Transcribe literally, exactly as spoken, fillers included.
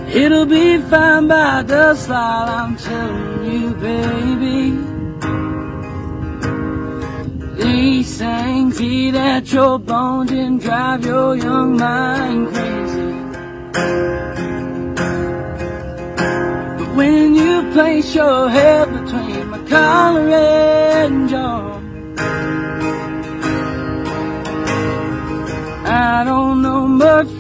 It'll be fine by duslight, I'm telling you, baby. These things eat at your bones and drive your young mind crazy. But when you place your head between my collar and jaw, I don't know much